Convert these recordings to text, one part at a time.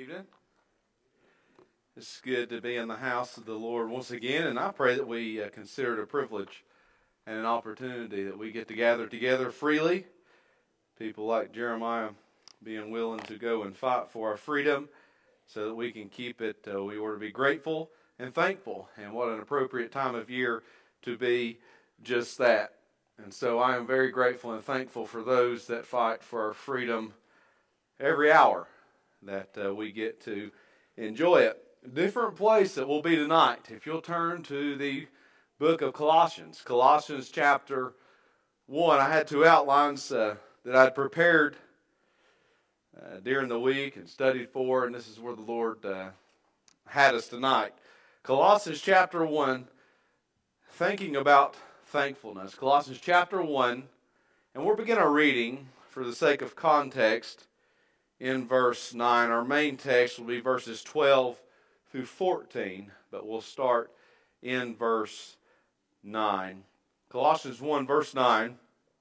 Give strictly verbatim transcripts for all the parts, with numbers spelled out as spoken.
evening. It's good to be in the house of the Lord once again, and I pray that we uh, consider it a privilege and an opportunity that we get to gather together freely. People like Jeremiah being willing to go and fight for our freedom so that we can keep it. Uh, we ought to be grateful and thankful, and what an appropriate time of year to be just that. And so I am very grateful and thankful for those that fight for our freedom every hour that uh, we get to enjoy it. A different place that we'll be tonight. If you'll turn to the book of Colossians, Colossians chapter one. I had two outlines uh, that I'd prepared uh, during the week and studied for, and this is where the Lord uh, had us tonight. Colossians chapter one, thinking about thankfulness. Colossians chapter one, and we'll begin our reading for the sake of context in verse nine. Our main text will be verses twelve through fourteen, but we'll start in verse nine. Colossians one, verse nine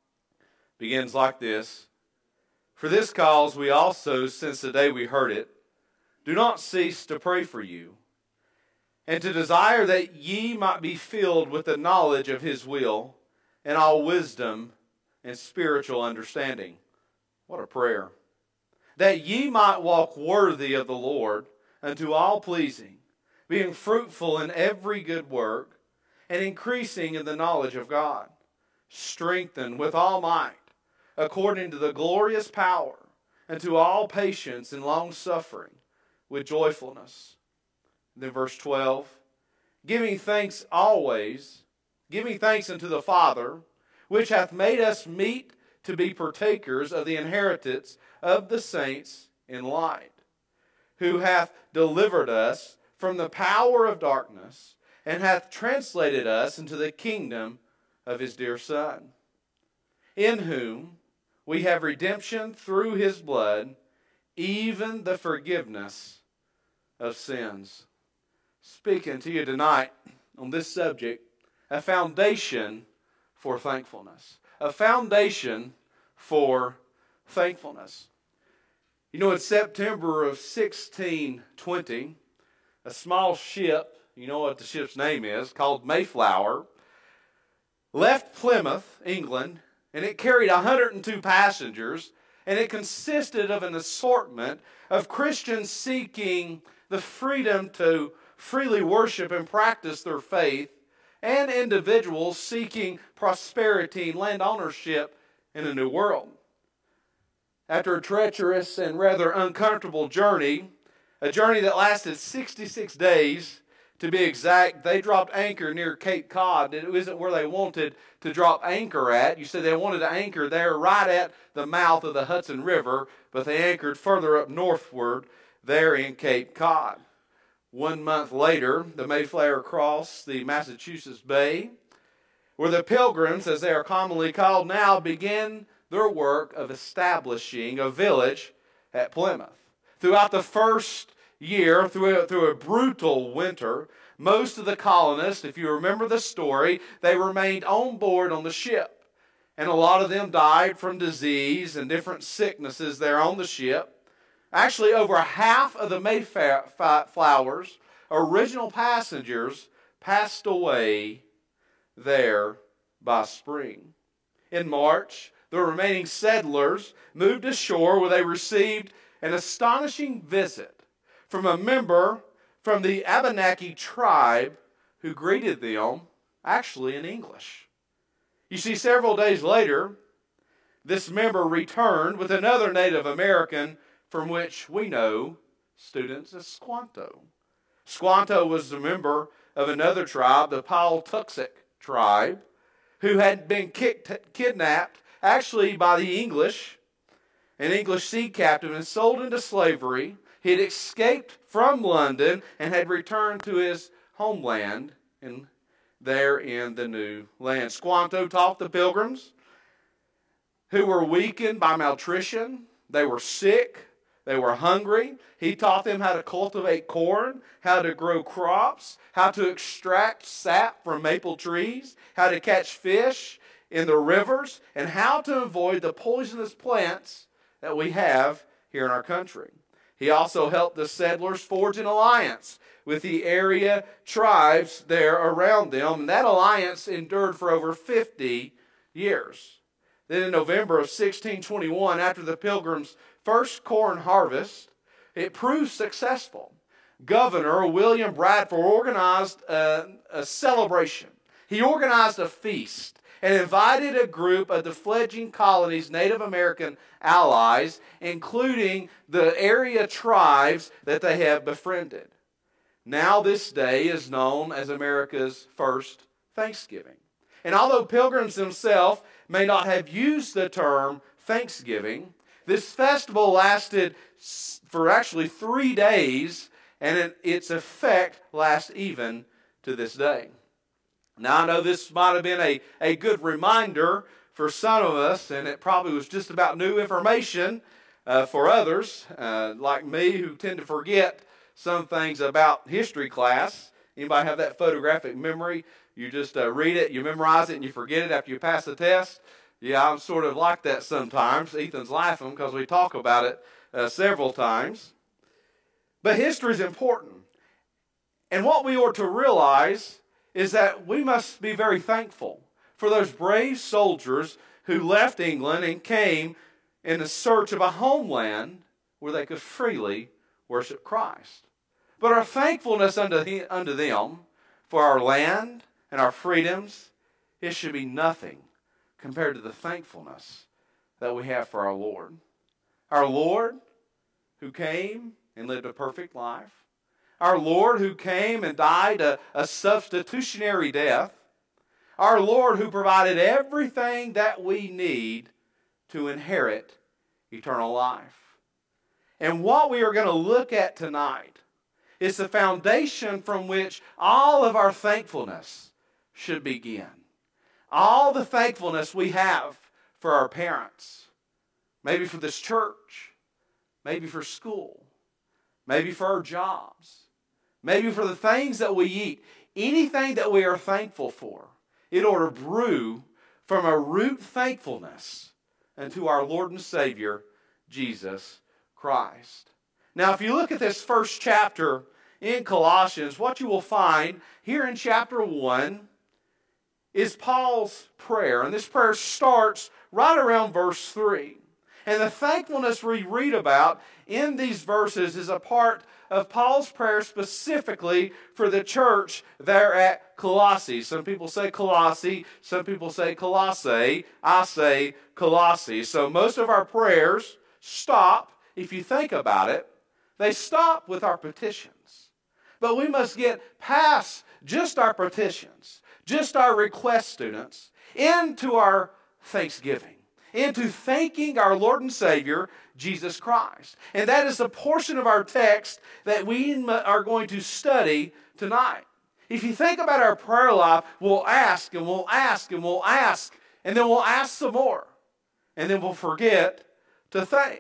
begins like this. For this cause we also, since the day we heard it, do not cease to pray for you, and to desire that ye might be filled with the knowledge of his will, and all wisdom and spiritual understanding. What a prayer. That ye might walk worthy of the Lord, unto all pleasing, being fruitful in every good work, and increasing in the knowledge of God, strengthened with all might, according to the glorious power, unto all patience and long-suffering, with joyfulness. Then verse twelve, giving thanks always, giving thanks unto the Father, which hath made us meet to be partakers of the inheritance of the saints in light, who hath delivered us from the power of darkness, and hath translated us into the kingdom of his dear Son, in whom we have redemption through his blood, even the forgiveness of sins. Speaking to you tonight on this subject, a foundation for thankfulness. A foundation for thankfulness. You know, in September of sixteen twenty, a small ship, you know what the ship's name is, called Mayflower, left Plymouth, England, and it carried one hundred two passengers, and it consisted of an assortment of Christians seeking the freedom to freely worship and practice their faith, and individuals seeking prosperity and land ownership in a new world. After a treacherous and rather uncomfortable journey, a journey that lasted sixty-six days, to be exact, they dropped anchor near Cape Cod. It isn't where they wanted to drop anchor at. You said they wanted to anchor there right at the mouth of the Hudson River, but they anchored further up northward there in Cape Cod. One month later, the Mayflower crossed the Massachusetts Bay, where the Pilgrims, as they are commonly called now, began their work of establishing a village at Plymouth. Throughout the first year, through a, through a brutal winter, most of the colonists, if you remember the story, they remained on board on the ship. And a lot of them died from disease and different sicknesses there on the ship. Actually, over half of the Mayflower's original passengers passed away there by spring. In March, the remaining settlers moved ashore where they received an astonishing visit from a member from the Abenaki tribe who greeted them actually in English. You see, several days later, this member returned with another Native American from which we know students as Squanto. Squanto was a member of another tribe, the Pawtuxet tribe, who had been kicked, kidnapped actually by the English, an English sea captain, and sold into slavery. He had escaped from London and had returned to his homeland in, there in the new land. Squanto taught the Pilgrims, who were weakened by malnutrition. They were sick. They were hungry. He taught them how to cultivate corn, how to grow crops, how to extract sap from maple trees, how to catch fish in the rivers, and how to avoid the poisonous plants that we have here in our country. He also helped the settlers forge an alliance with the area tribes there around them, and that alliance endured for over fifty years. Then in November of sixteen twenty-one, after the Pilgrims' first corn harvest, it proved successful. Governor William Bradford organized a, a celebration. He organized a feast and invited a group of the fledgling colony's Native American allies, including the area tribes that they have befriended. Now this day is known as America's first Thanksgiving. And although Pilgrims themselves may not have used the term Thanksgiving, this festival lasted for actually three days, and it, its effect lasts even to this day. Now, I know this might have been a, a good reminder for some of us, and it probably was just about new information uh, for others, uh, like me, who tend to forget some things about history class. Anybody have that photographic memory? You just uh, read it, you memorize it, and you forget it after you pass the test. Yeah, I'm sort of like that sometimes. Ethan's laughing because we talk about it uh, several times. But history is important. And what we ought to realize is that we must be very thankful for those brave soldiers who left England and came in the search of a homeland where they could freely worship Christ. But our thankfulness unto, unto them for our land and our freedoms, it should be nothing compared to the thankfulness that we have for our Lord. Our Lord who came and lived a perfect life. Our Lord who came and died a, a substitutionary death. Our Lord who provided everything that we need to inherit eternal life. And what we are going to look at tonight is the foundation from which all of our thankfulness should begin. All the thankfulness we have for our parents, maybe for this church, maybe for school, maybe for our jobs, maybe for the things that we eat, anything that we are thankful for, it ought to brew from a root thankfulness unto our Lord and Savior, Jesus Christ. Now, if you look at this first chapter in Colossians, what you will find here in chapter one is Paul's prayer. And this prayer starts right around verse three. And the thankfulness we read about in these verses is a part of Paul's prayer specifically for the church there at Colossae. Some people say Colossae, some people say Colossae, I say Colossae. So most of our prayers stop, if you think about it, they stop with our petitions. But we must get past just our petitions, just our request, students, into our thanksgiving, into thanking our Lord and Savior, Jesus Christ. And that is the portion of our text that we are going to study tonight. If you think about our prayer life, we'll ask and we'll ask and we'll ask, and then we'll ask some more. And then we'll forget to thank.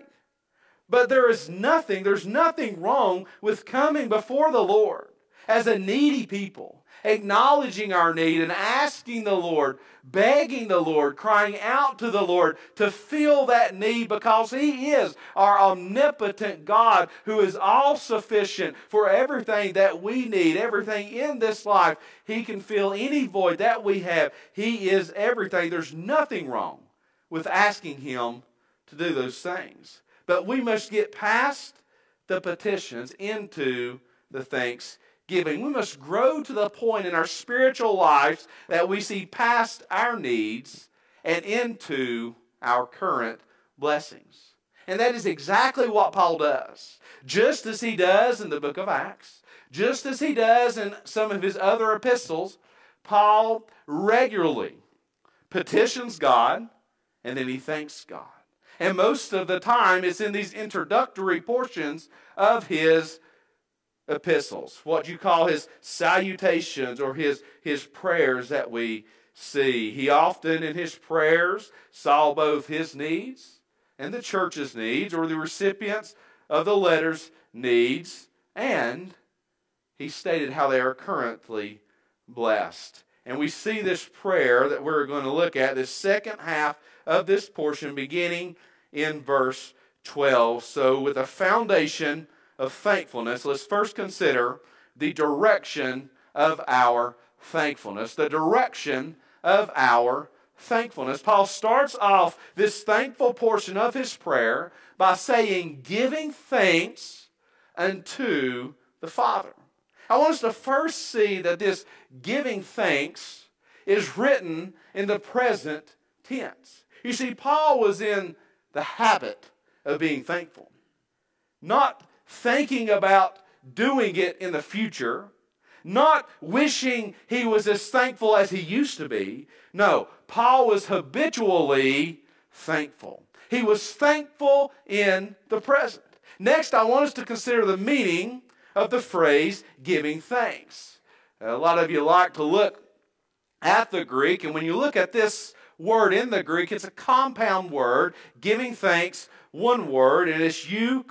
But there is nothing, there's nothing wrong with coming before the Lord as a needy people, acknowledging our need and asking the Lord, begging the Lord, crying out to the Lord to fill that need, because He is our omnipotent God who is all-sufficient for everything that we need, everything in this life. He can fill any void that we have. He is everything. There's nothing wrong with asking Him to do those things. But we must get past the petitions into the thanksgiving. We must grow to the point in our spiritual lives that we see past our needs and into our current blessings. And that is exactly what Paul does. Just as he does in the book of Acts, just as he does in some of his other epistles, Paul regularly petitions God and then he thanks God. And most of the time, it's in these introductory portions of his epistles, what you call his salutations or his, his prayers that we see. He often, in his prayers, saw both his needs and the church's needs, or the recipients of the letter's needs, and he stated how they are currently blessed. And we see this prayer that we're going to look at, this second half of this portion, beginning in verse twelve. So with a foundation of thankfulness, let's first consider the direction of our thankfulness. The direction of our thankfulness. Paul starts off this thankful portion of his prayer by saying, giving thanks unto the Father. I want us to first see that this giving thanks is written in the present tense. You see, Paul was in the habit of being thankful. Not thinking about doing it in the future. Not wishing he was as thankful as he used to be. No, Paul was habitually thankful. He was thankful in the present. Next, I want us to consider the meaning of the phrase giving thanks. A lot of you like to look at the Greek, and when you look at this word in the Greek, it's a compound word, giving thanks, one word, and it's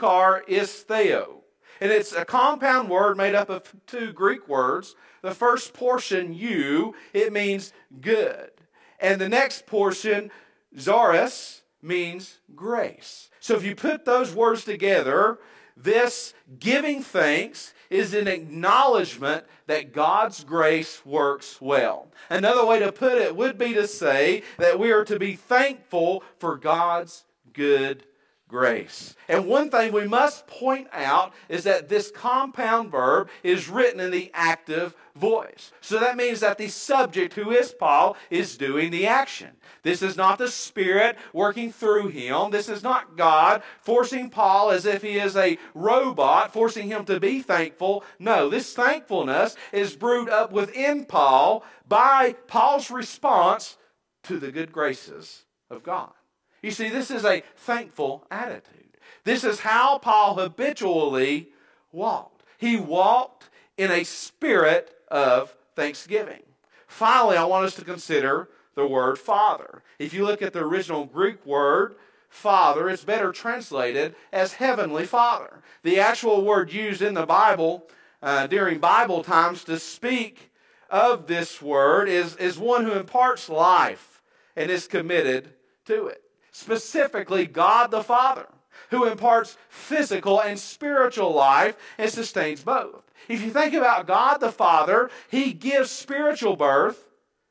eucharisteo. And it's a compound word made up of two Greek words. The first portion, eu, it means good. And the next portion, charis, means grace. So if you put those words together, this giving thanks is an acknowledgement that God's grace works well. Another way to put it would be to say that we are to be thankful for God's good grace. And one thing we must point out is that this compound verb is written in the active voice. So that means that the subject, who is Paul, is doing the action. This is not the Spirit working through him. This is not God forcing Paul as if he is a robot, forcing him to be thankful. No, this thankfulness is brewed up within Paul by Paul's response to the good graces of God. You see, this is a thankful attitude. This is how Paul habitually walked. He walked in a spirit of thanksgiving. Finally, I want us to consider the word Father. If you look at the original Greek word, Father, it's better translated as Heavenly Father. The actual word used in the Bible uh, during Bible times to speak of this word is, is one who imparts life and is committed to it. Specifically, God the Father, who imparts physical and spiritual life and sustains both. If you think about God the Father, He gives spiritual birth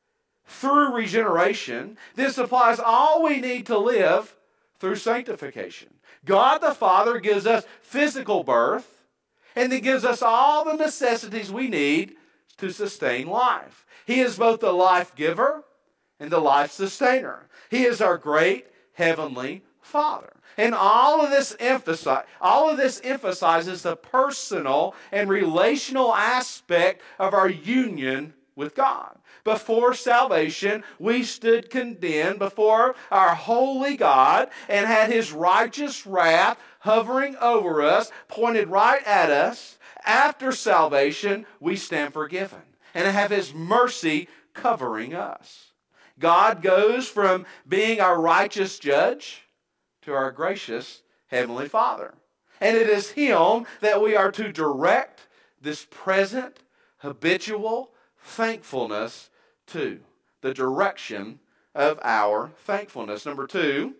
through regeneration. This supplies all we need to live through sanctification. God the Father gives us physical birth, and He gives us all the necessities we need to sustain life. He is both the life giver and the life sustainer. He is our great Heavenly Father. And all of this emphasize, all of this emphasizes the personal and relational aspect of our union with God. Before salvation, we stood condemned before our holy God and had His righteous wrath hovering over us, pointed right at us. After salvation, we stand forgiven and have His mercy covering us. God goes from being our righteous judge to our gracious Heavenly Father. And it is Him that we are to direct this present, habitual thankfulness to. The direction of our thankfulness. Number two,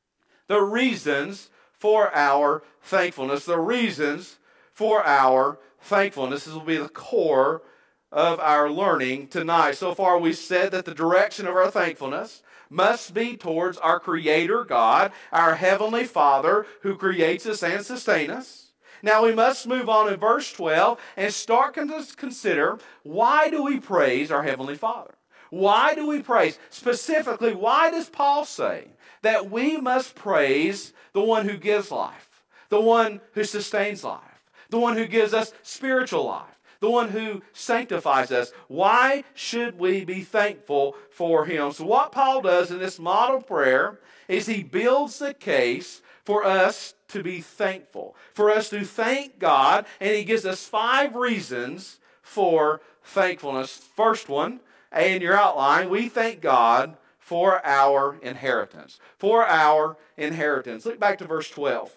the reasons for our thankfulness. The reasons for our thankfulness. This will be the core of our learning tonight. So far we said that the direction of our thankfulness must be towards our Creator God, our Heavenly Father, who creates us and sustains us. Now we must move on in verse twelve and start to consider, why do we praise our Heavenly Father? Why do we praise? Specifically, why does Paul say that we must praise the one who gives life, the one who sustains life, the one who gives us spiritual life, the one who sanctifies us? Why should we be thankful for Him? So what Paul does in this model prayer is he builds the case for us to be thankful, for us to thank God, and he gives us five reasons for thankfulness. First one, A in your outline, we thank God for our inheritance. For our inheritance. Look back to verse twelve.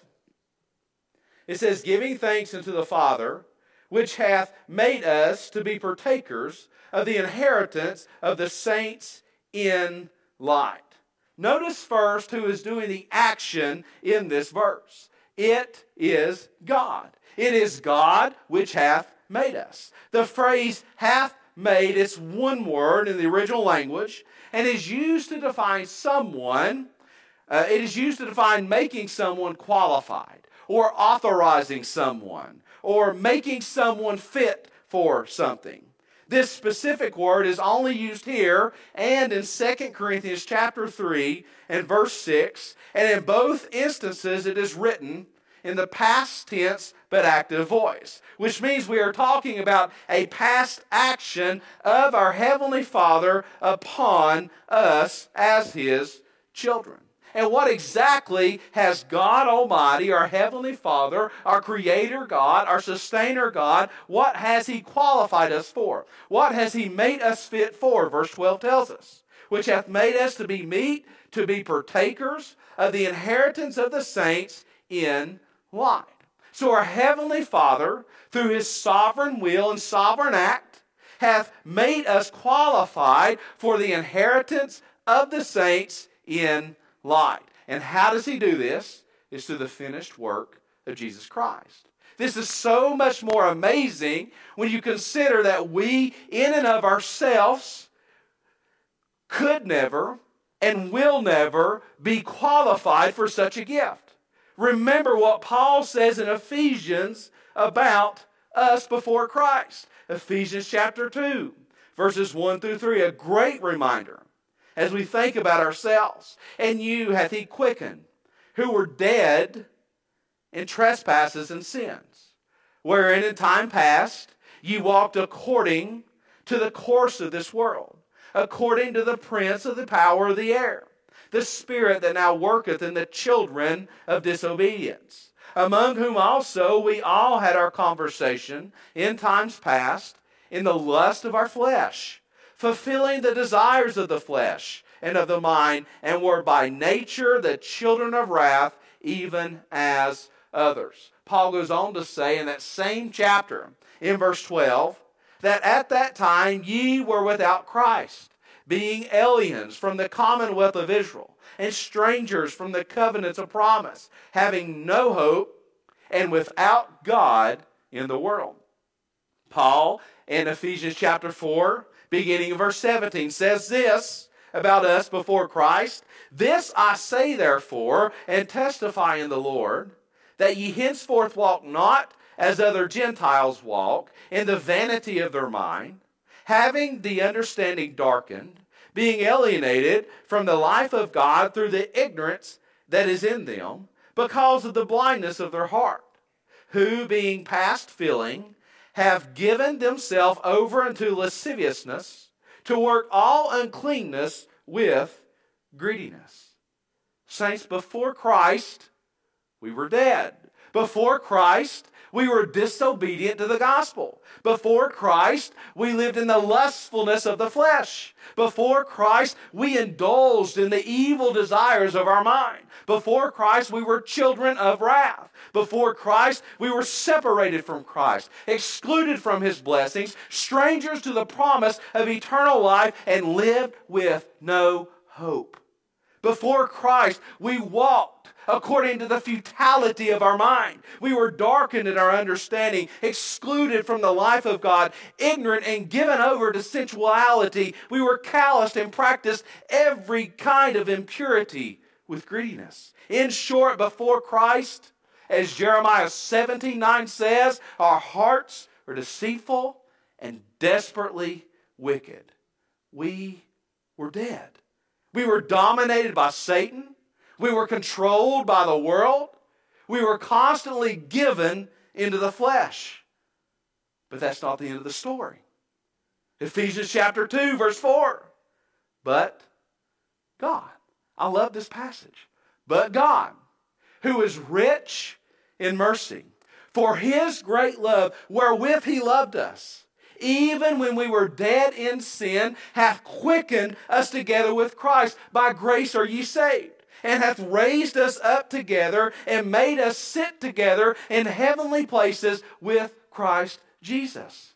It says, giving thanks unto the Father, which hath made us to be partakers of the inheritance of the saints in light. Notice first who is doing the action in this verse. It is God. It is God which hath made us. The phrase hath made, it's one word in the original language, and is used to define someone. Uh, it is used to define making someone qualified, or authorizing someone, or making someone fit for something. This specific word is only used here and in Second Corinthians chapter three and verse six, and in both instances it is written in the past tense but active voice, which means we are talking about a past action of our Heavenly Father upon us as His children. And what exactly has God Almighty, our Heavenly Father, our Creator God, our Sustainer God, what has He qualified us for? What has He made us fit for? Verse twelve tells us, which hath made us to be meet, to be partakers of the inheritance of the saints in light. So our Heavenly Father, through His sovereign will and sovereign act, hath made us qualified for the inheritance of the saints in light. And how does He do this? It's through the finished work of Jesus Christ. This is so much more amazing when you consider that we, in and of ourselves, could never and will never be qualified for such a gift. Remember what Paul says in Ephesians about us before Christ. Ephesians chapter two, verses one through three, a great reminder as we think about ourselves. And you hath He quickened, who were dead in trespasses and sins, wherein in time past ye walked according to the course of this world, according to the prince of the power of the air, the spirit that now worketh in the children of disobedience, among whom also we all had our conversation in times past, in the lust of our flesh, fulfilling the desires of the flesh and of the mind, and were by nature the children of wrath, even as others. Paul goes on to say in that same chapter, in verse twelve, that at that time ye were without Christ, being aliens from the commonwealth of Israel, and strangers from the covenants of promise, having no hope, and without God in the world. Paul, in Ephesians chapter four, beginning in verse seventeen, says this about us before Christ: This I say therefore, and testify in the Lord, that ye henceforth walk not as other Gentiles walk, in the vanity of their mind, having the understanding darkened, being alienated from the life of God through the ignorance that is in them, because of the blindness of their heart, who, being past feeling, have given themselves over unto lasciviousness, to work all uncleanness with greediness. Saints, before Christ, we were dead. Before Christ, we were disobedient to the gospel. Before Christ, we lived in the lustfulness of the flesh. Before Christ, we indulged in the evil desires of our mind. Before Christ, we were children of wrath. Before Christ, we were separated from Christ, excluded from His blessings, strangers to the promise of eternal life, and lived with no hope. Before Christ, we walked according to the futility of our mind. We were darkened in our understanding, excluded from the life of God, ignorant and given over to sensuality. We were calloused and practiced every kind of impurity with greediness. In short, before Christ, as Jeremiah seventeen nine says, our hearts are deceitful and desperately wicked. We were dead. We were dominated by Satan. We were controlled by the world. We were constantly given into the flesh. But that's not the end of the story. Ephesians chapter two, verse four. But God. I love this passage. But God, who is rich in mercy, for His great love wherewith He loved us, even when we were dead in sin, hath quickened us together with Christ. By grace are ye saved, and hath raised us up together, and made us sit together in heavenly places with Christ Jesus.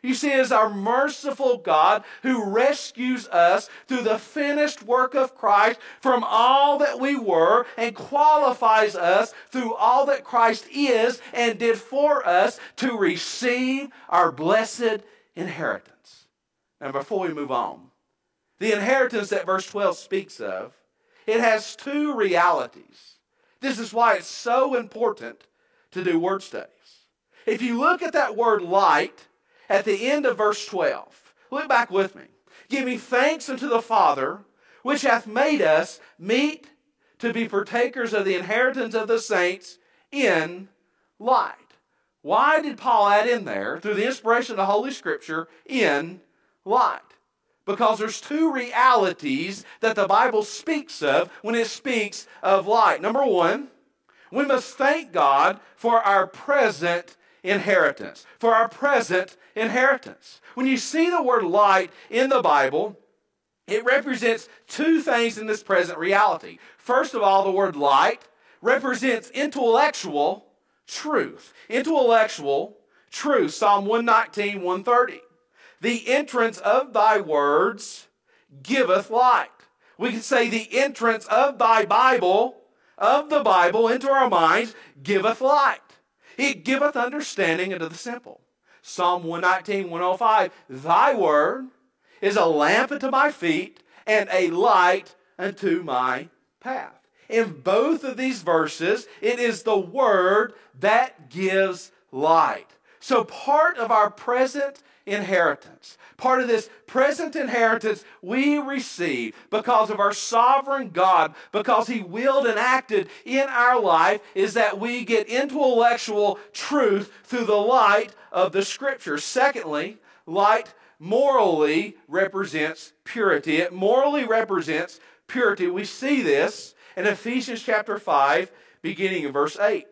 You see, it is our merciful God who rescues us through the finished work of Christ from all that we were and qualifies us through all that Christ is and did for us to receive our blessed inheritance. And before we move on, the inheritance that verse twelve speaks of, it has two realities. This is why it's so important to do word studies. If you look at that word light, at the end of verse twelve, look back with me. Giving thanks unto the Father, which hath made us meet to be partakers of the inheritance of the saints in light. Why did Paul add in there, through the inspiration of the Holy Scripture, in light? Because there's two realities that the Bible speaks of when it speaks of light. Number one, we must thank God for our present inheritance. For our present inheritance. When you see the word light in the Bible, it represents two things in this present reality. First of all, the word light represents intellectual truth. Intellectual truth. Psalm one nineteen, one thirty. The entrance of thy words giveth light. We can say the entrance of thy Bible, of the Bible into our minds, giveth light. It giveth understanding unto the simple. Psalm one nineteen, one oh five, thy word is a lamp unto my feet and a light unto my path. In both of these verses, it is the word that gives light. So part of our present inheritance, part of this present inheritance we receive because of our sovereign God, because He willed and acted in our life, is that we get intellectual truth through the light of the Scripture. Secondly, light morally represents purity. It morally represents purity. We see this in Ephesians chapter five, beginning in verse eight.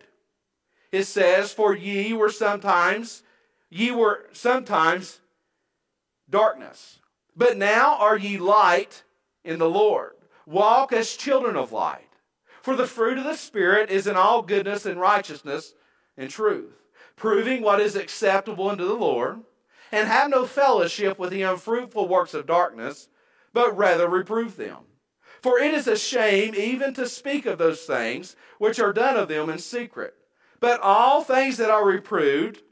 It says, For ye were sometimes, ye were sometimes darkness, but now are ye light in the Lord. Walk as children of light. For the fruit of the Spirit is in all goodness and righteousness and truth, proving what is acceptable unto the Lord, and have no fellowship with the unfruitful works of darkness, but rather reprove them. For it is a shame even to speak of those things which are done of them in secret. But all things that are reproved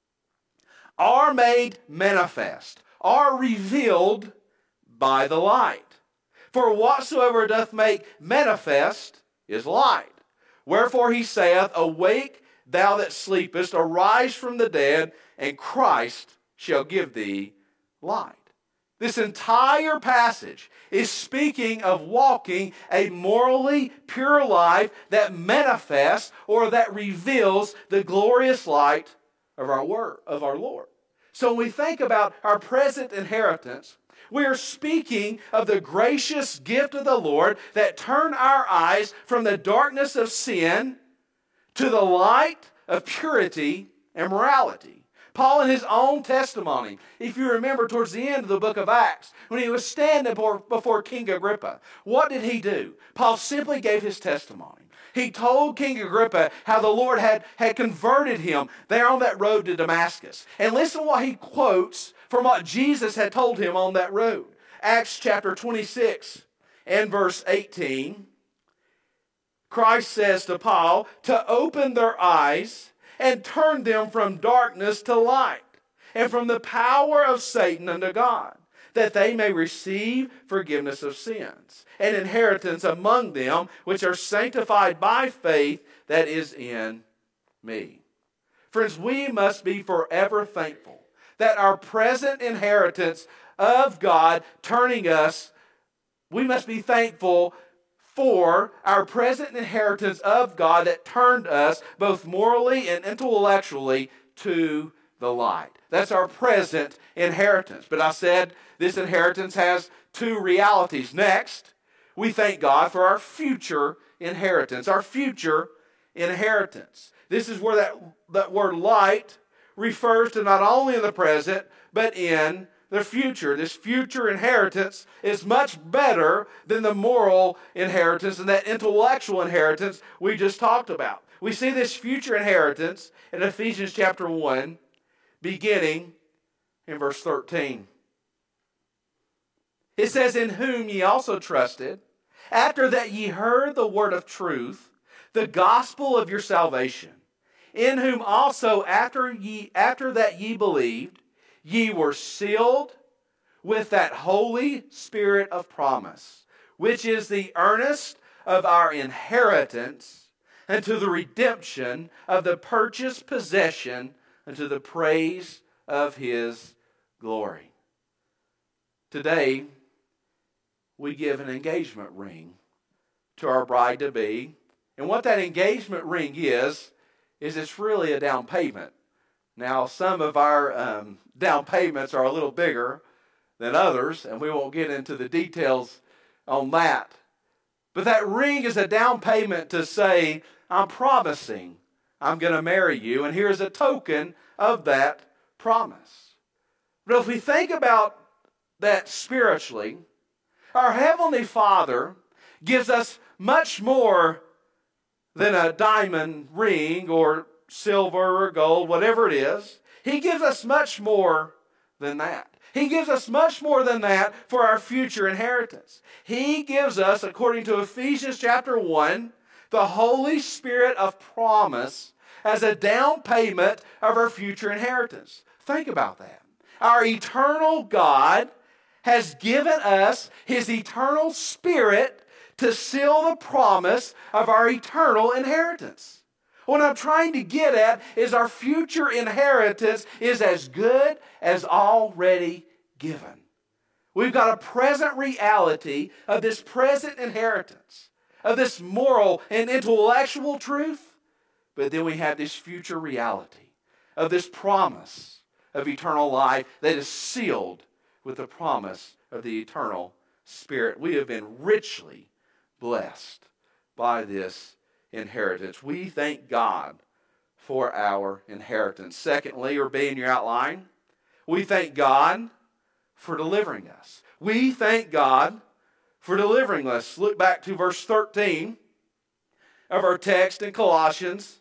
are made manifest, are revealed by the light. For whatsoever doth make manifest is light. Wherefore he saith, Awake, thou that sleepest, arise from the dead, and Christ shall give thee light. This entire passage is speaking of walking a morally pure life that manifests or that reveals the glorious light of our word, of our Lord. So when we think about our present inheritance, we are speaking of the gracious gift of the Lord that turned our eyes from the darkness of sin to the light of purity and morality. Paul, in his own testimony, if you remember towards the end of the book of Acts, when he was standing before King Agrippa, what did he do? Paul simply gave his testimony. He told King Agrippa how the Lord had, had converted him there on that road to Damascus. And listen to what he quotes from what Jesus had told him on that road. Acts chapter twenty-six and verse eighteen. Christ says to Paul to open their eyes and turn them from darkness to light, and from the power of Satan unto God, that they may receive forgiveness of sins, and inheritance among them which are sanctified by faith that is in me. Friends, we must be forever thankful that our present inheritance of God turning us, we must be thankful for our present inheritance of God that turned us both morally and intellectually to the light. That's our present inheritance. But I said this inheritance has two realities. Next, we thank God for our future inheritance. Our future inheritance. This is where that, that word light refers to not only in the present, but in the future. This future inheritance is much better than the moral inheritance and that intellectual inheritance we just talked about. We see this future inheritance in Ephesians chapter one, beginning in verse thirteen. It says, in whom ye also trusted, after that ye heard the word of truth, the gospel of your salvation, in whom also after ye after that ye believed, ye were sealed with that Holy Spirit of promise, which is the earnest of our inheritance unto the redemption of the purchased possession unto the praise of his glory. Today, we give an engagement ring to our bride-to-be. And what that engagement ring is, is it's really a down payment. Now, some of our um, down payments are a little bigger than others, and we won't get into the details on that. But that ring is a down payment to say, I'm promising I'm going to marry you, and here's a token of that promise. But if we think about that spiritually, our Heavenly Father gives us much more than a diamond ring or silver or gold, whatever it is. He gives us much more than that. He gives us much more than that for our future inheritance. He gives us, according to Ephesians chapter one, the Holy Spirit of promise as a down payment of our future inheritance. Think about that. Our eternal God has given us His eternal Spirit to seal the promise of our eternal inheritance. What I'm trying to get at is our future inheritance is as good as already given. We've got a present reality of this present inheritance, of this moral and intellectual truth, but then we have this future reality of this promise of eternal life that is sealed with the promise of the eternal Spirit. We have been richly blessed by this inheritance. We thank God for our inheritance. Secondly, or B in your outline, we thank God for delivering us. We thank God for delivering us. Look back to verse thirteen of our text in Colossians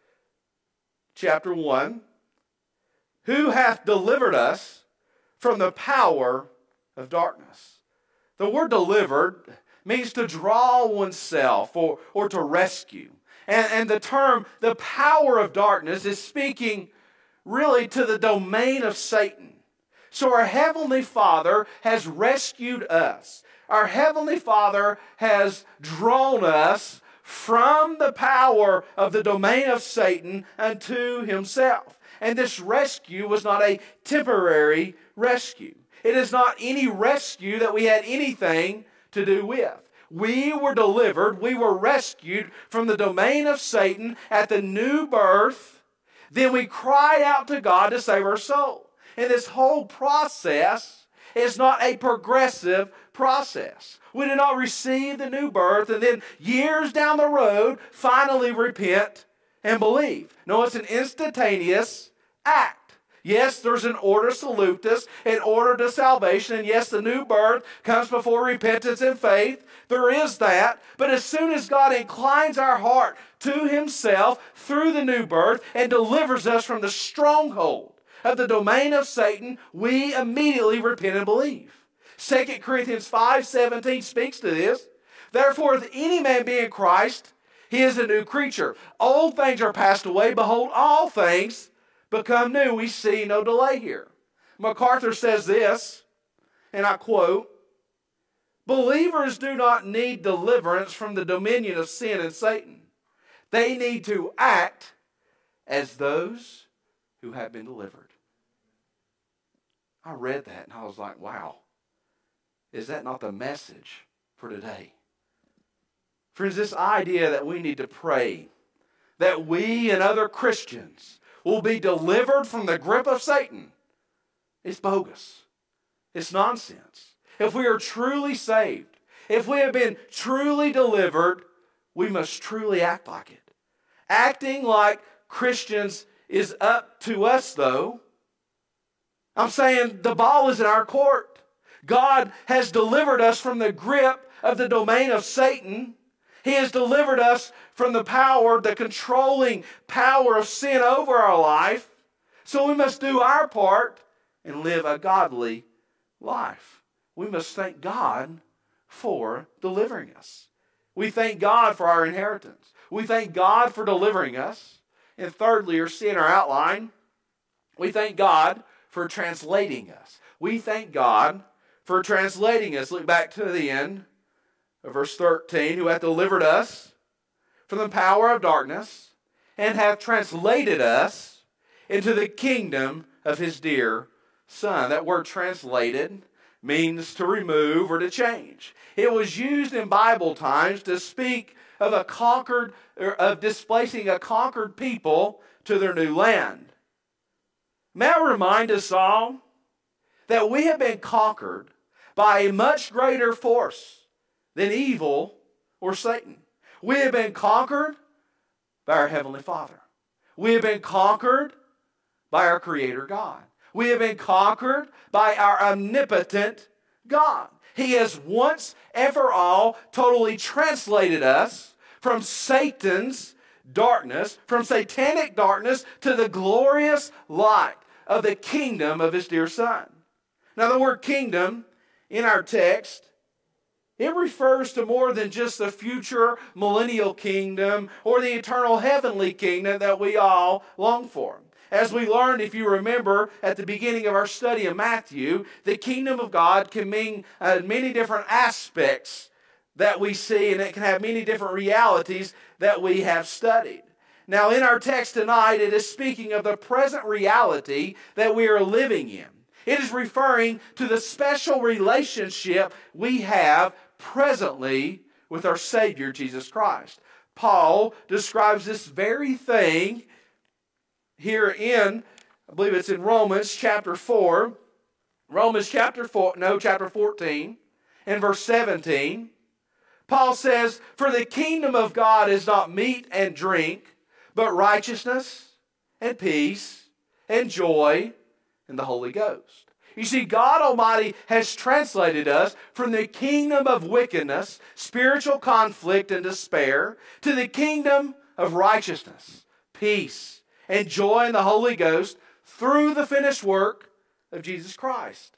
chapter one. Who hath delivered us from the power of darkness? The word delivered means to draw oneself or, or to rescue. And, and the term, the power of darkness, is speaking really to the domain of Satan. So our Heavenly Father has rescued us. Our Heavenly Father has drawn us from the power of the domain of Satan unto Himself. And this rescue was not a temporary rescue. It is not any rescue that we had anything to do with. We were delivered, we were rescued from the domain of Satan at the new birth. Then we cried out to God to save our soul. And this whole process is not a progressive process. We do not receive the new birth and then years down the road finally repent and believe. No, it's an instantaneous act. Yes, there's an order salutis, an order to salvation, and yes, the new birth comes before repentance and faith. There is that, but as soon as God inclines our heart to Himself through the new birth and delivers us from the stronghold of the domain of Satan, we immediately repent and believe. Second Corinthians five seventeen speaks to this. Therefore, if any man be in Christ, he is a new creature. Old things are passed away. Behold, all things become new. We see no delay here. MacArthur says this, and I quote, believers do not need deliverance from the dominion of sin and Satan. They need to act as those who have been delivered. I read that and I was like, wow, is that not the message for today? Friends, this idea that we need to pray that we and other Christians will be delivered from the grip of Satan, it's bogus. It's nonsense. If we are truly saved, if we have been truly delivered, we must truly act like it. Acting like Christians is up to us, though. I'm saying the ball is in our court. God has delivered us from the grip of the domain of Satan. He has delivered us from the power, the controlling power of sin over our life. So we must do our part and live a godly life. We must thank God for delivering us. We thank God for our inheritance. We thank God for delivering us. And thirdly, or see in our outline, we thank God for translating us. We thank God for translating us. Look back to the end of verse thirteen. Who hath delivered us from the power of darkness and hath translated us into the kingdom of his dear Son. That word translated means to remove or to change. It was used in Bible times to speak of a conquered, or of displacing a conquered people to their new land. May I remind us all that we have been conquered by a much greater force than evil or Satan. We have been conquered by our Heavenly Father. We have been conquered by our Creator God. We have been conquered by our omnipotent God. He has once and for all totally translated us from Satan's darkness, from satanic darkness, to the glorious light of the kingdom of his dear Son. Now, the word kingdom in our text, it refers to more than just the future millennial kingdom or the eternal heavenly kingdom that we all long for. As we learned, if you remember, at the beginning of our study of Matthew, the kingdom of God can mean uh, many different aspects that we see, and it can have many different realities that we have studied. Now, in our text tonight, it is speaking of the present reality that we are living in. It is referring to the special relationship we have presently with our Savior, Jesus Christ. Paul describes this very thing here in, I believe it's in Romans chapter four. Romans chapter four, no, chapter fourteen, and verse seventeen. Paul says, "For the kingdom of God is not meat and drink, but righteousness and peace and joy in the Holy Ghost." You see, God Almighty has translated us from the kingdom of wickedness, spiritual conflict and despair, to the kingdom of righteousness, peace, and joy in the Holy Ghost through the finished work of Jesus Christ.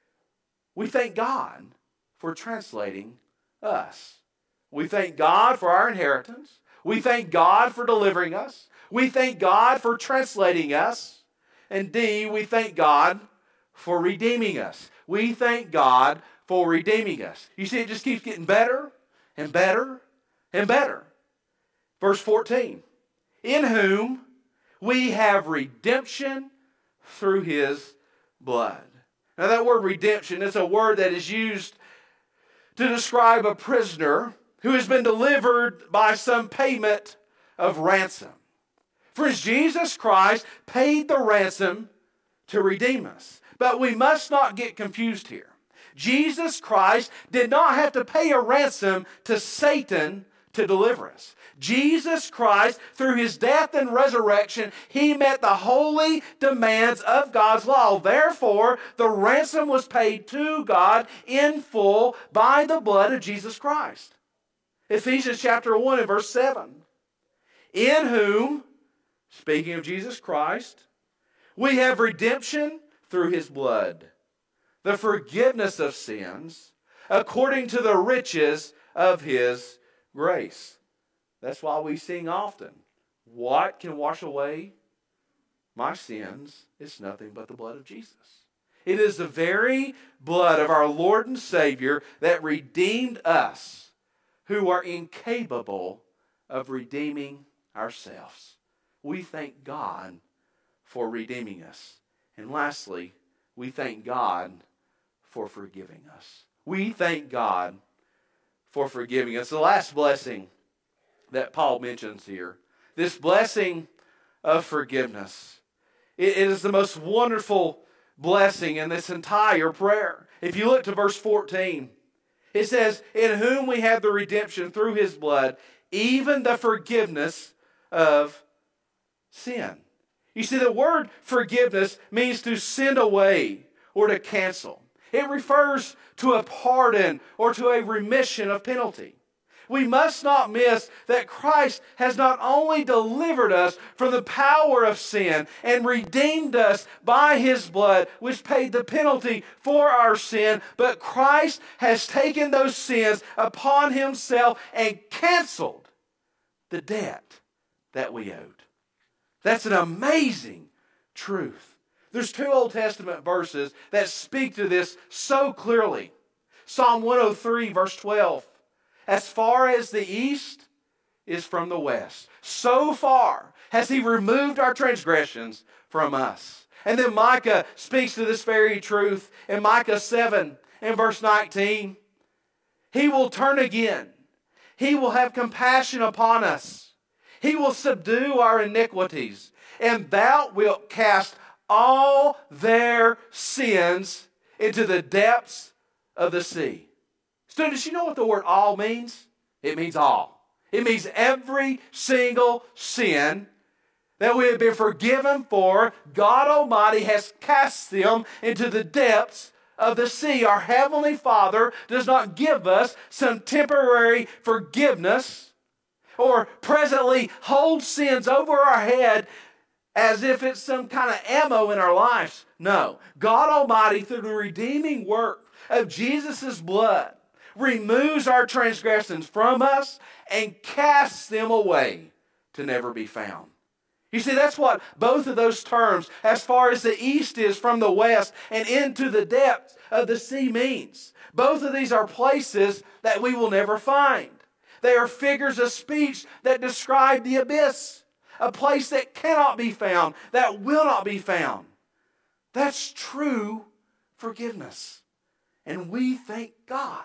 We thank God for translating us. We thank God for our inheritance. We thank God for delivering us. We thank God for translating us. And D, we thank God for redeeming us. We thank God for redeeming us. You see, it just keeps getting better and better and better. Verse fourteen, "In whom we have redemption through his blood." Now that word redemption is a word that is used to describe a prisoner who has been delivered by some payment of ransom. For Jesus Christ paid the ransom to redeem us. But we must not get confused here. Jesus Christ did not have to pay a ransom to Satan to deliver us. Jesus Christ, through his death and resurrection, he met the holy demands of God's law. Therefore, the ransom was paid to God in full by the blood of Jesus Christ. Ephesians chapter one and verse seven. "In whom," speaking of Jesus Christ, "we have redemption through his blood, the forgiveness of sins, according to the riches of his grace." That's why we sing often, "What can wash away my sins? It's nothing but the blood of Jesus." It is the very blood of our Lord and Savior that redeemed us, who are incapable of redeeming ourselves. We thank God for redeeming us. And lastly, we thank God for forgiving us. We thank God for forgiving us. The last blessing that Paul mentions here, this blessing of forgiveness, it is the most wonderful blessing in this entire prayer. If you look to verse fourteen, it says, "In whom we have the redemption through his blood, even the forgiveness of sin." You see, the word forgiveness means to send away or to cancel. It refers to a pardon or to a remission of penalty. We must not miss that Christ has not only delivered us from the power of sin and redeemed us by His blood, which paid the penalty for our sin, but Christ has taken those sins upon Himself and canceled the debt that we owed. That's an amazing truth. There's two Old Testament verses that speak to this so clearly. Psalm one oh three, verse twelve. As far as the east is from the west, so far has He removed our transgressions from us. And then Micah speaks to this very truth in Micah seven and verse nineteen. He will turn again. He will have compassion upon us. He will subdue our iniquities. And thou wilt cast all their sins into the depths of the sea. Students, you know what the word all means? It means all. It means every single sin that we have been forgiven for, God Almighty has cast them into the depths of the sea. Our Heavenly Father does not give us some temporary forgiveness or presently hold sins over our head as if it's some kind of ammo in our lives. No. God Almighty, through the redeeming work of Jesus' blood, removes our transgressions from us and casts them away to never be found. You see, that's what both of those terms, as far as the east is from the west and into the depths of the sea, means. Both of these are places that we will never find. They are figures of speech that describe the abyss, a place that cannot be found, that will not be found. That's true forgiveness. And we thank God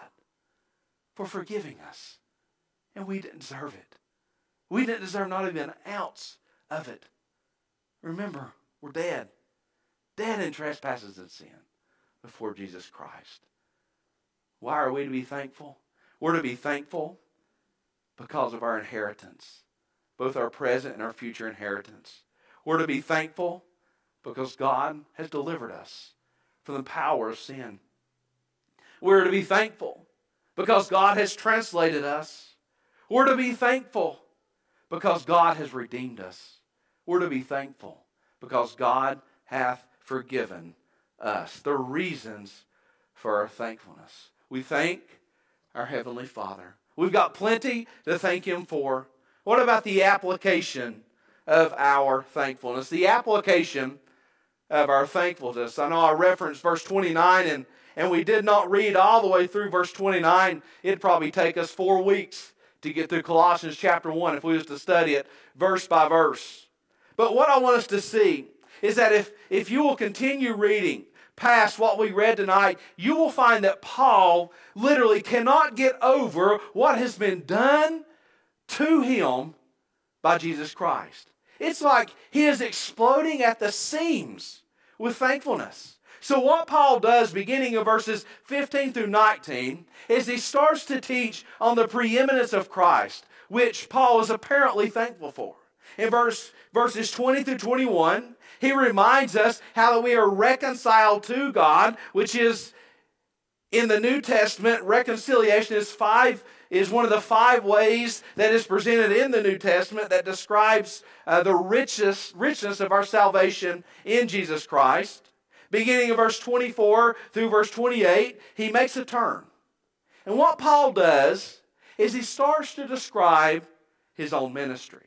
for forgiving us. And we didn't deserve it. We didn't deserve not even an ounce of it. Remember, we're dead. Dead in trespasses and sin before Jesus Christ. Why are we to be thankful? We're to be thankful because of our inheritance, both our present and our future inheritance. We're to be thankful because God has delivered us from the power of sin. We're to be thankful because God has translated us. We're to be thankful because God has redeemed us. We're to be thankful because God hath forgiven us. The reasons for our thankfulness. We thank our Heavenly Father. We've got plenty to thank Him for. What about the application of our thankfulness? The application of our thankfulness. I know I referenced verse twenty-nine, and, and we did not read all the way through verse twenty-nine. It'd probably take us four weeks to get through Colossians chapter one if we was to study it verse by verse. But what I want us to see is that if, if you will continue reading past what we read tonight, you will find that Paul literally cannot get over what has been done to him by Jesus Christ. It's like he is exploding at the seams with thankfulness. So what Paul does, beginning of verses fifteen through nineteen, is he starts to teach on the preeminence of Christ, which Paul is apparently thankful for. In verse, verses twenty through twenty-one, he reminds us how that we are reconciled to God, which is, in the New Testament, reconciliation is five is one of the five ways that is presented in the New Testament that describes uh, the richest, richness of our salvation in Jesus Christ. Beginning in verse twenty-four through verse twenty-eight, he makes a turn. And what Paul does is he starts to describe his own ministry.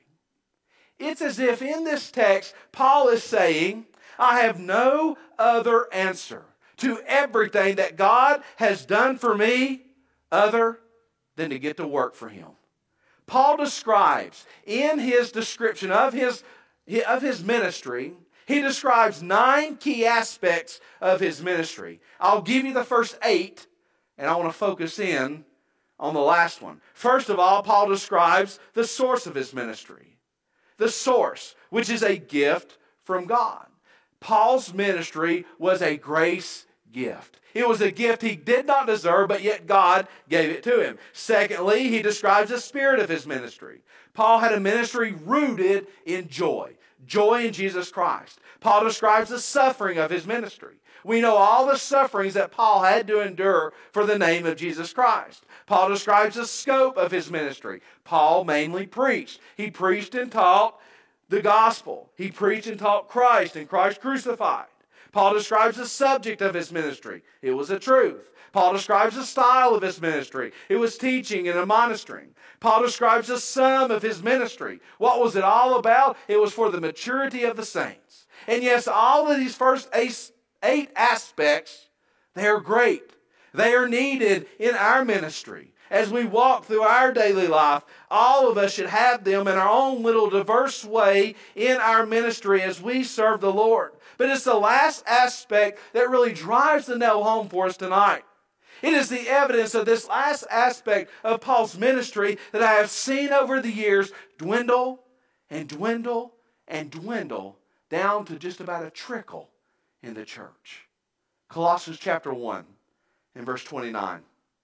It's as if in this text, Paul is saying, I have no other answer to everything that God has done for me other than to get to work for Him. Paul describes in his description of his, of his ministry, he describes nine key aspects of his ministry. I'll give you the first eight, and I want to focus in on the last one. First of all, Paul describes the source of his ministry. The source, which is a gift from God. Paul's ministry was a grace gift. It was a gift he did not deserve, but yet God gave it to him. Secondly, he describes the spirit of his ministry. Paul had a ministry rooted in joy. joy in Jesus Christ. Paul describes the suffering of his ministry. We know all the sufferings that Paul had to endure for the name of Jesus Christ. Paul describes the scope of his ministry. Paul mainly preached. He preached and taught the gospel. He preached and taught Christ and Christ crucified. Paul describes the subject of his ministry. It was the truth. Paul describes the style of his ministry. It was teaching and admonishing. Paul describes the sum of his ministry. What was it all about? It was for the maturity of the saints. And yes, all of these first eight, eight aspects, they are great. They are needed in our ministry. As we walk through our daily life, all of us should have them in our own little diverse way in our ministry as we serve the Lord. But it's the last aspect that really drives the nail home for us tonight. It is the evidence of this last aspect of Paul's ministry that I have seen over the years dwindle and dwindle and dwindle down to just about a trickle in the church. Colossians chapter one and verse twenty-nine.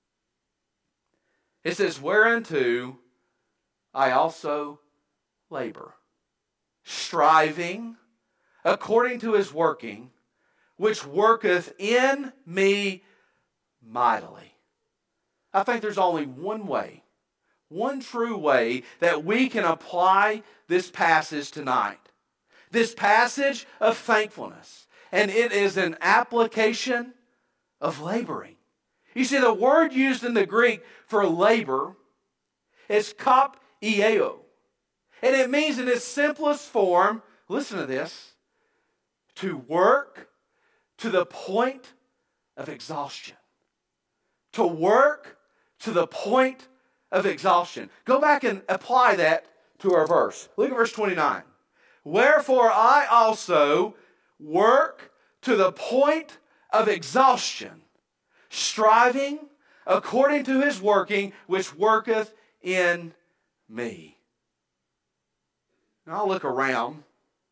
It says, whereunto I also labor, striving according to his working, which worketh in me mightily. I think there's only one way, one true way that we can apply this passage tonight. This passage of thankfulness. And it is an application of laboring. You see, the word used in the Greek for labor is kopieo. And it means in its simplest form, listen to this, to work to the point of exhaustion. To work to the point of exhaustion. Go back and apply that to our verse. Look at verse twenty-nine. Wherefore I also work to the point of exhaustion, striving according to his working, which worketh in me. Now I look around,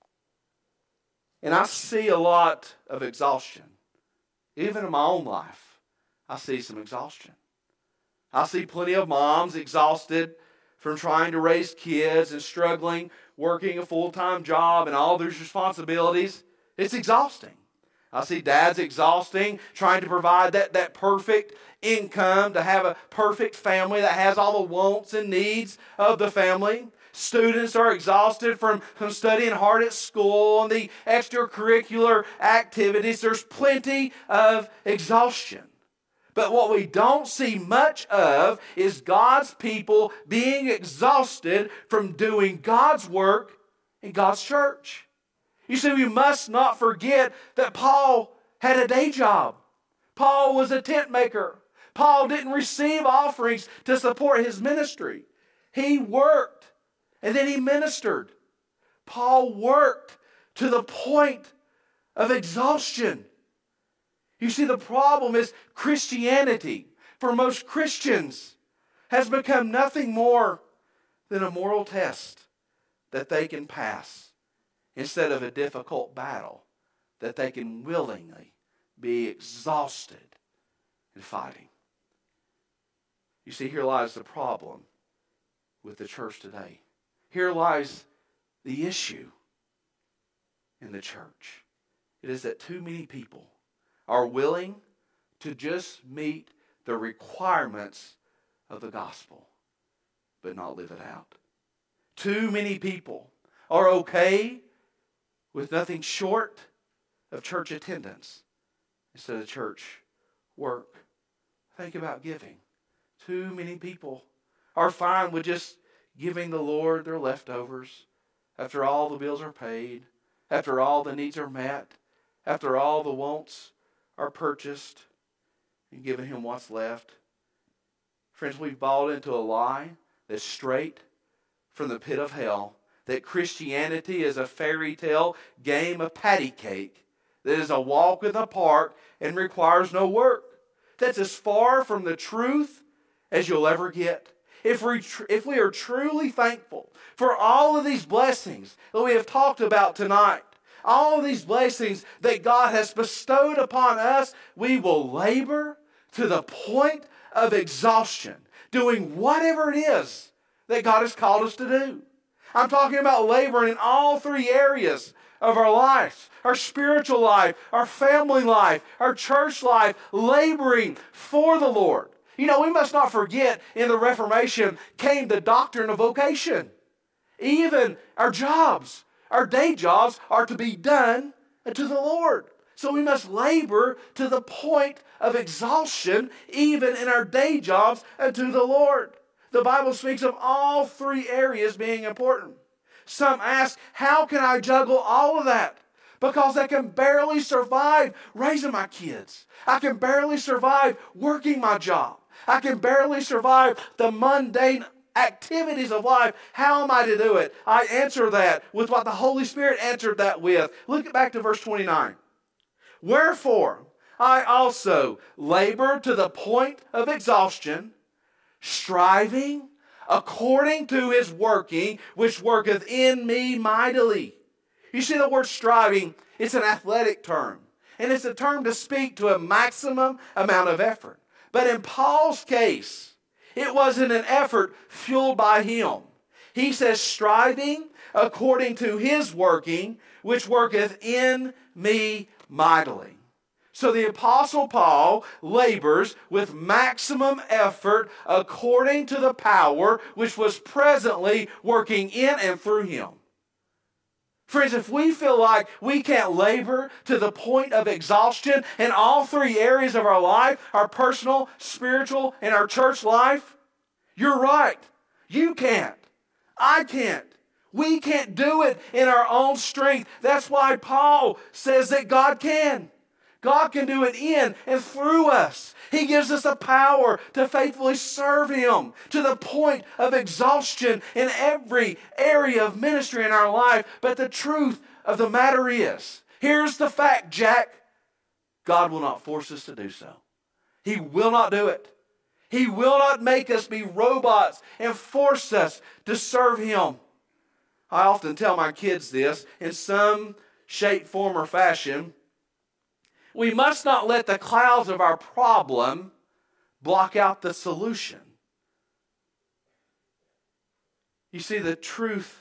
and I see a lot of exhaustion. Even in my own life, I see some exhaustion. I see plenty of moms exhausted from trying to raise kids and struggling, working a full-time job and all those responsibilities. It's exhausting. I see dads exhausting, trying to provide that, that perfect income, to have a perfect family that has all the wants and needs of the family. Students are exhausted from, from studying hard at school and the extracurricular activities. There's plenty of exhaustion. But what we don't see much of is God's people being exhausted from doing God's work in God's church. You see, we must not forget that Paul had a day job. Paul was a tent maker. Paul didn't receive offerings to support his ministry. He worked and then he ministered. Paul worked to the point of exhaustion. You see, the problem is Christianity, for most Christians, has become nothing more than a moral test that they can pass instead of a difficult battle that they can willingly be exhausted in fighting. You see, here lies the problem with the church today. Here lies the issue in the church. It is that too many people are willing to just meet the requirements of the gospel, but not live it out. Too many people are okay with nothing short of church attendance instead of church work. Think about giving. Too many people are fine with just giving the Lord their leftovers after all the bills are paid, after all the needs are met, after all the wants are purchased, and giving him what's left. Friends, we've bought into a lie that's straight from the pit of hell, that Christianity is a fairy tale game of patty cake, that is a walk in the park and requires no work. That's as far from the truth as you'll ever get. If we, tr- if we are truly thankful for all of these blessings that we have talked about tonight, all of these blessings that God has bestowed upon us, we will labor to the point of exhaustion, doing whatever it is that God has called us to do. I'm talking about laboring in all three areas of our life. Our spiritual life, our family life, our church life, laboring for the Lord. You know, we must not forget in the Reformation came the doctrine of vocation. Even our jobs, our day jobs are to be done to the Lord. So we must labor to the point of exhaustion, even in our day jobs, unto the Lord. The Bible speaks of all three areas being important. Some ask, how can I juggle all of that? Because I can barely survive raising my kids. I can barely survive working my job. I can barely survive the mundane activities of life. How am I to do it? I answer that with what the Holy Spirit answered that with. Look back to verse twenty-nine. Wherefore, I also labor to the point of exhaustion, striving according to his working, which worketh in me mightily. You see the word striving, it's an athletic term. And it's a term to speak to a maximum amount of effort. But in Paul's case, it wasn't an effort fueled by him. He says, striving according to his working, which worketh in me mightily. So the Apostle Paul labors with maximum effort according to the power which was presently working in and through him. Friends, if we feel like we can't labor to the point of exhaustion in all three areas of our life, our personal, spiritual, and our church life, you're right. You can't. I can't. We can't do it in our own strength. That's why Paul says that God can. God can do it in and through us. He gives us the power to faithfully serve Him to the point of exhaustion in every area of ministry in our life. But the truth of the matter is, here's the fact, Jack. God will not force us to do so. He will not do it. He will not make us be robots and force us to serve Him. I often tell my kids this in some shape, form, or fashion. We must not let the clouds of our problem block out the solution. You see, the truth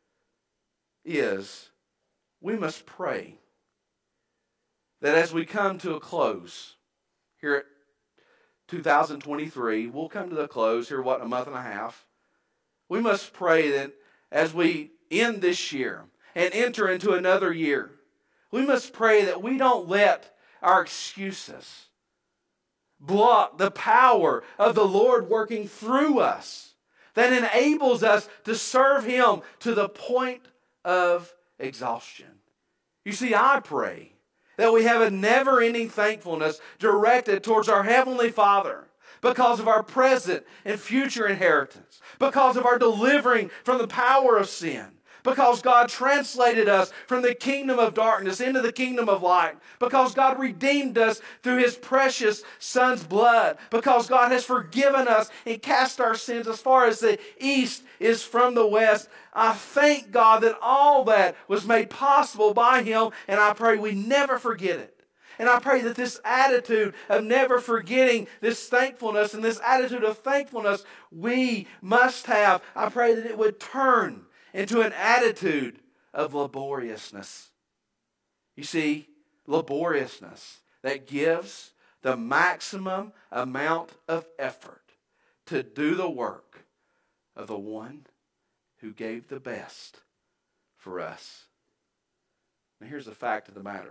is we must pray that as we come to a close here at two thousand twenty-three, we'll come to the close here, what, a month and a half. We must pray that as we end this year and enter into another year, we must pray that we don't let our excuses block the power of the Lord working through us that enables us to serve Him to the point of exhaustion. You see, I pray that we have a never-ending thankfulness directed towards our Heavenly Father because of our present and future inheritance, because of our delivering from the power of sin, because God translated us from the kingdom of darkness into the kingdom of light, because God redeemed us through His precious Son's blood, because God has forgiven us and cast our sins as far as the east is from the west. I thank God that all that was made possible by Him, and I pray we never forget it. And I pray that this attitude of never forgetting this thankfulness and this attitude of thankfulness we must have, I pray that it would turn into an attitude of laboriousness. You see, laboriousness that gives the maximum amount of effort to do the work of the one who gave the best for us. Now here's the fact of the matter.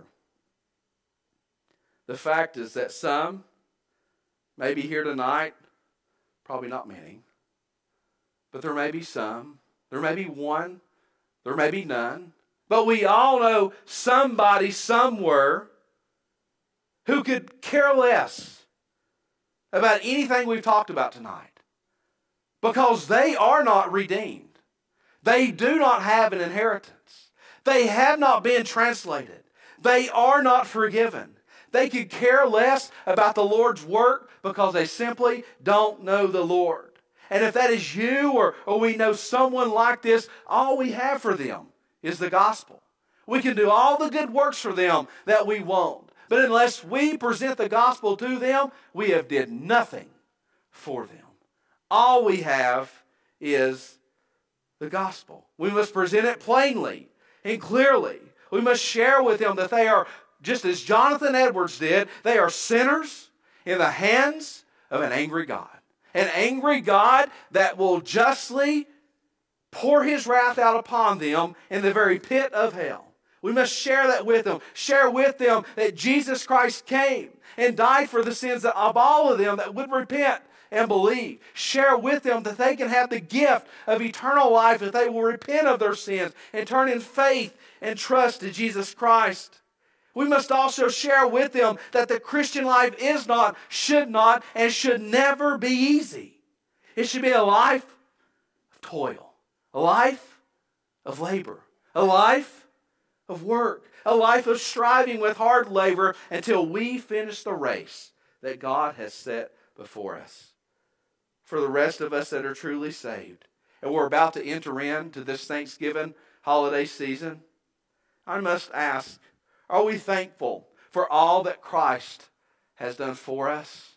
The fact is that some may be here tonight, probably not many, but there may be some. There may be one, there may be none, but we all know somebody somewhere who could care less about anything we've talked about tonight because they are not redeemed. They do not have an inheritance. They have not been translated. They are not forgiven. They could care less about the Lord's work because they simply don't know the Lord. And if that is you or, or we know someone like this, all we have for them is the gospel. We can do all the good works for them that we want. But unless we present the gospel to them, we have did nothing for them. All we have is the gospel. We must present it plainly and clearly. We must share with them that they are, just as Jonathan Edwards did, they are sinners in the hands of an angry God. An angry God that will justly pour His wrath out upon them in the very pit of hell. We must share that with them. Share with them that Jesus Christ came and died for the sins of all of them that would repent and believe. Share with them that they can have the gift of eternal life if they will repent of their sins and turn in faith and trust to Jesus Christ. We must also share with them that the Christian life is not, should not, and should never be easy. It should be a life of toil, a life of labor, a life of work, a life of striving with hard labor until we finish the race that God has set before us. For the rest of us that are truly saved, and we're about to enter into this Thanksgiving holiday season, I must ask, are we thankful for all that Christ has done for us?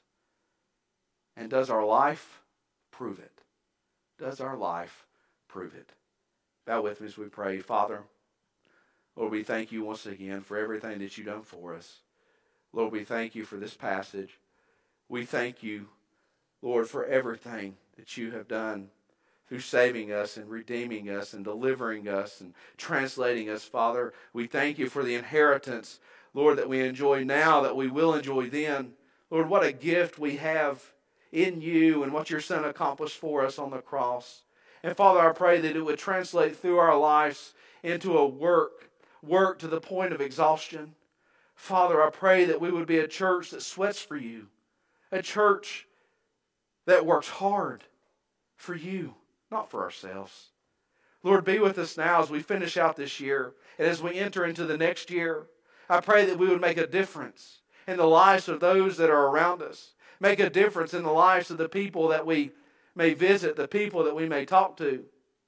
And does our life prove it? Does our life prove it? Bow with me as we pray. Father, Lord, we thank you once again for everything that you've done for us. Lord, we thank you for this passage. We thank you, Lord, for everything that you have done through saving us and redeeming us and delivering us and translating us, Father. We thank you for the inheritance, Lord, that we enjoy now, that we will enjoy then. Lord, what a gift we have in you and what your Son accomplished for us on the cross. And Father, I pray that it would translate through our lives into a work, work to the point of exhaustion. Father, I pray that we would be a church that sweats for you, a church that works hard for you, not for ourselves. Lord, be with us now as we finish out this year and as we enter into the next year. I pray that we would make a difference in the lives of those that are around us. Make a difference in the lives of the people that we may visit, the people that we may talk to.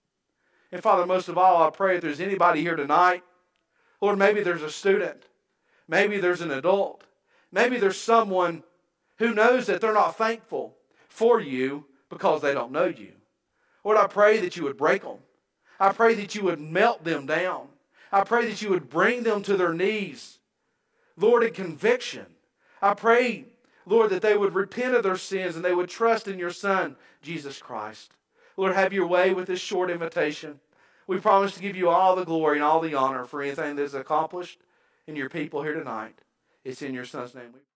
And Father, most of all, I pray if there's anybody here tonight, Lord, maybe there's a student, maybe there's an adult, maybe there's someone who knows that they're not thankful for you because they don't know you. Lord, I pray that you would break them. I pray that you would melt them down. I pray that you would bring them to their knees, Lord, in conviction. I pray, Lord, that they would repent of their sins and they would trust in your Son, Jesus Christ. Lord, have your way with this short invitation. We promise to give you all the glory and all the honor for anything that is accomplished in your people here tonight. It's in your Son's name we pray.